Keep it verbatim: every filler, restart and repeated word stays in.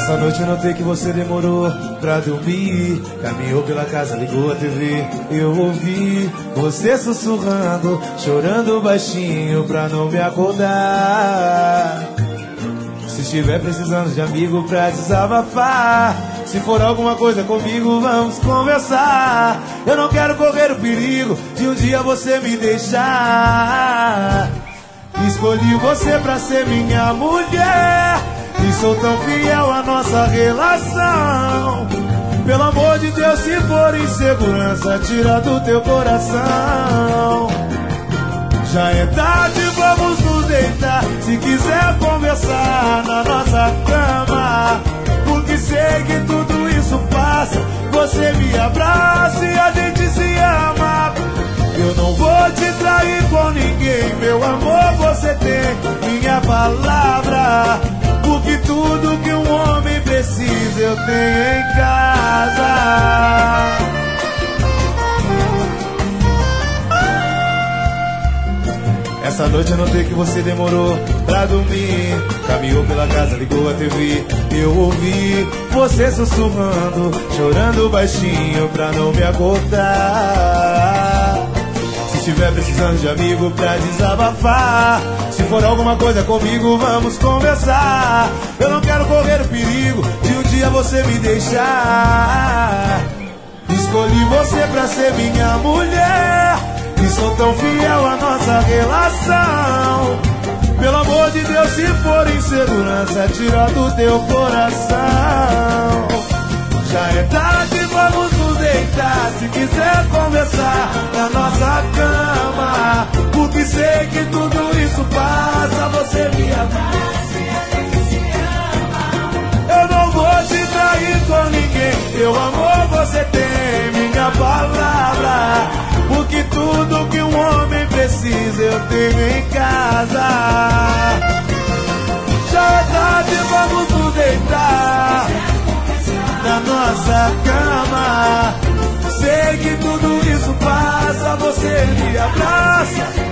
Essa noite eu notei que você demorou pra dormir. Caminhou pela casa, ligou a T V. Eu ouvi você sussurrando, chorando baixinho pra não me acordar. Se estiver precisando de amigo pra desabafar, se for alguma coisa comigo, vamos conversar. Eu não quero correr o perigo de um dia você me deixar. Escolhi você pra ser minha mulher e sou tão fiel à nossa relação. Pelo amor de Deus, se for insegurança, tira do teu coração. Já é tarde, vamos nos deitar. Se quiser conversar na nossa cama, porque sei que tudo isso passa. Você me abraça e a gente se ama. Eu não vou te trair com ninguém, meu amor, você tem minha palavra. Porque tudo que um homem precisa eu tenho em casa. Essa noite eu notei que você demorou pra dormir. Caminhou pela casa, ligou a T V. Eu ouvi você sussurrando, chorando baixinho pra não me acordar. Se estiver precisando de amigo pra desabafar, se for alguma coisa comigo, vamos conversar. Eu não quero correr o perigo de um dia você me deixar. Escolhi você pra ser minha mulher e sou tão fiel à nossa relação. Pelo amor de Deus, se for insegurança, tira do teu coração. Já é tarde, vamos nos deitar. Se quiser conversar na nossa cama, porque sei que tudo isso passa. Você me abraça e a gente se ama. Eu não vou te trair com ninguém, meu amor, você tem minha palavra. Porque tudo que um homem precisa eu tenho em casa. Já é tarde, vamos nos deitar na nossa cama. Sei que tudo isso passa. Você me abraça